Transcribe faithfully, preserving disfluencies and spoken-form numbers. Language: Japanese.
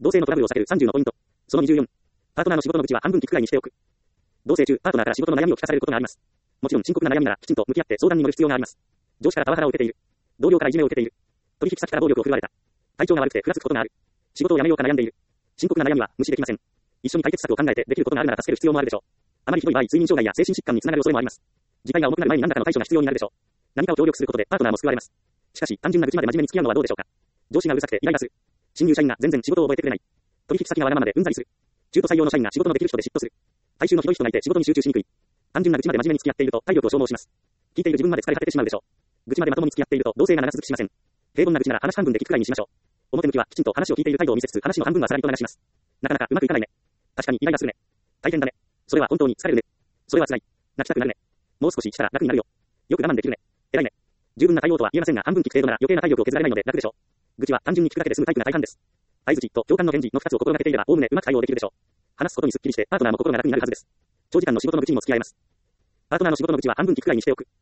同性のトラブルを避けるさんじゅうのポイント。そのにじゅうよん。パートナーの仕事の愚痴は半分聞くくらいにしておく。同棲中、パートナーから仕事の悩みを聞かされることがあります。もちろん深刻な悩みならきちんと向き合って相談に乗る必要があります。上司からパワハラを受けている。同僚からいじめを受けている。取引先から暴力を振るわれた。体調が悪くてふらつくことがある。仕事を辞めようか悩んでいる。深刻な悩みは無視できません。一緒に解決策を考えてできることがあるなら助ける必要もあるでしょう。あまりひどい場合、睡眠障害や精神疾患につながる恐れもあります。事態が重くなる前に何らかの対処が必要になるでしょう。何かを協力することでパートナーも救われます。しかし、単純な愚痴まで真面目に付き合うのはどうでしょうか。上司がうるさくてイライラする。新入社員が全然仕事を覚えてくれない。取引先がわがままでうんざりする。中途採用の社員が仕事のできる人で嫉妬する。体臭のひどい人がいて仕事に集中しにくい。単純な愚痴まで真面目に付き合っていると体力を消耗します。聞いている自分まで疲れ果ててしまうでしょう。愚痴までまともに付き合っていると同性が長続きしません。平凡な愚痴なら話半分で聞くくらいにしましょう。表向きはきちんと話を聞いている態度を見せつつ話の半分はさらりと流します。なかなかうまくいかないね。確かにイライラするね。大変だね。それは本当に疲れるね。それは辛い。泣きたくなるね。もう少ししたら楽になるよ。よく我慢できるね。偉いね。十分な対応とは言えませんが半分聞く程度なら余計な体力を削られないので楽でしょう。愚痴は単純に聞くだけで済むタイプが大半です。相槌と共感の返事のふたつを心がけていればおおむねうまく対応できるでしょう。話すことにスッキリしてパートナーも心が楽になるはずです。長時間の仕事の愚痴にも付き合えます。パートナーの仕事の愚痴は半分聞くくらいにしておく。